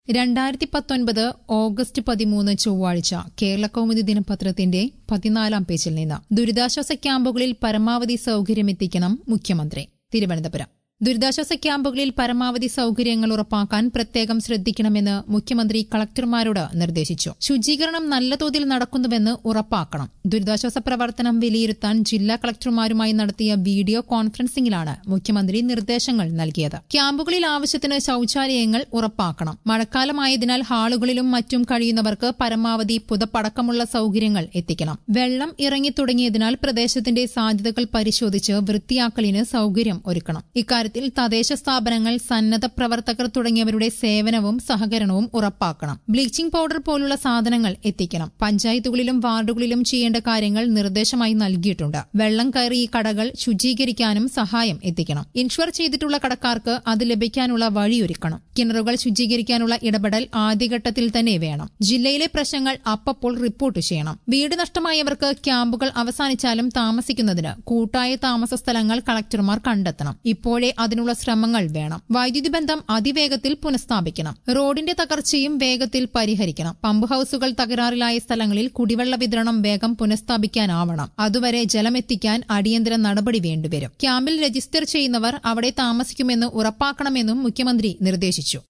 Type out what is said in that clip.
2019 August 13 ചൊവ്വാഴ്ച കേരളകൗമുദി ദിനപത്രത്തിന്റെ 14-ാം പേജിൽ നിന്ന് ദുരിതാശ്വാസ ക്യാമ്പുകളിൽ പരമാവധി സൌകര്യമെത്തിക്കണം മുഖ്യമന്ത്രി. തിരുവനന്തപുരം. ദുരിതാശ്വാസ ക്യാമ്പുകളിൽ പരമാവധി സൌകര്യങ്ങൾ ഉറപ്പാക്കാൻ പ്രത്യേകം ശ്രദ്ധിക്കണമെന്ന് മുഖ്യമന്ത്രി കളക്ടർമാരോട് നിർദ്ദേശിച്ചു. ശുചീകരണം നല്ല തോതിൽ നടക്കുന്നുവെന്ന് ഉറപ്പാക്കണം. ദുരിതാശ്വാസ പ്രവർത്തനം വിലയിരുത്താൻ ജില്ലാ കളക്ടർമാരുമായി നടത്തിയ വീഡിയോ കോൺഫറൻസിംഗിലാണ് മുഖ്യമന്ത്രി നിർദ്ദേശങ്ങൾ നൽകിയത്. ക്യാമ്പുകളിൽ ആവശ്യത്തിന് ശൌചാലയങ്ങൾ ഉറപ്പാക്കണം. മഴക്കാലമായതിനാൽ ഹാളുകളിലും മറ്റും കഴിയുന്നവർക്ക് പരമാവധി പുതപ്പടക്കമുള്ള സൌകര്യങ്ങൾ എത്തിക്കണം. വെള്ളം ഇറങ്ങിത്തുടങ്ങിയതിനാൽ പ്രദേശത്തിന്റെ സാധ്യതകൾ പരിശോധിച്ച് വൃത്തിയാക്കലിന് സൌകര്യം ഒരുക്കണം. ഇക്കാര്യത്തിൽ തദ്ദേശ സ്ഥാപനങ്ങൾ, സന്നദ്ധ പ്രവർത്തകർ തുടങ്ങിയവരുടെ സേവനവും സഹകരണവും ഉറപ്പാക്കണം. ബ്ലീച്ചിംഗ് പൌഡർ പോലുള്ള സാധനങ്ങൾ എത്തിക്കണം. പഞ്ചായത്തുകളിലും വാർഡുകളിലും ചെയ്യേണ്ട കാര്യങ്ങൾ നിർദ്ദേശമായി നൽകിയിട്ടുണ്ട്. വെള്ളം കയറിയ കടകൾ ശുചീകരിക്കാനും സഹായം എത്തിക്കണം. ഇൻഷുർ ചെയ്തിട്ടുള്ള കടക്കാർക്ക് അത് ലഭിക്കാനുള്ള വഴിയൊരുക്കണം. കിണറുകൾ ശുചീകരിക്കാനുള്ള ഇടപെടൽ ആദ്യഘട്ടത്തിൽ തന്നെ വേണം. ജില്ലയിലെ പ്രശ്നങ്ങൾ അപ്പോൾ റിപ്പോർട്ട് ചെയ്യണം. വീട് നഷ്ടമായവർക്ക് ക്യാമ്പുകൾ അവസാനിച്ചാലും താമസിക്കുന്നതിന് കൂട്ടായ താമസ സ്ഥലങ്ങൾ കളക്ടർമാർ കണ്ടെത്തണം. ഇപ്പോഴേ അതിനുള്ള ശ്രമങ്ങൾ വേണം. വൈദ്യുതി ബന്ധം അതിവേഗത്തിൽ പുനഃസ്ഥാപിക്കണം. റോഡിന്റെ തകർച്ചയും വേഗത്തിൽ പരിഹരിക്കണം. പമ്പ് ഹൌസുകൾ തകരാറിലായ സ്ഥലങ്ങളിൽ കുടിവെള്ള വിതരണം വേഗം പുനഃസ്ഥാപിക്കാനാവണം. അതുവരെ ജലമെത്തിക്കാൻ അടിയന്തര നടപടി വേണ്ടിവരും. ക്യാമ്പിൽ രജിസ്റ്റർ ചെയ്യുന്നവർ അവിടെ താമസിക്കുമെന്ന് ഉറപ്പാക്കണമെന്നും മുഖ്യമന്ത്രി നിർദ്ദേശിച്ചു.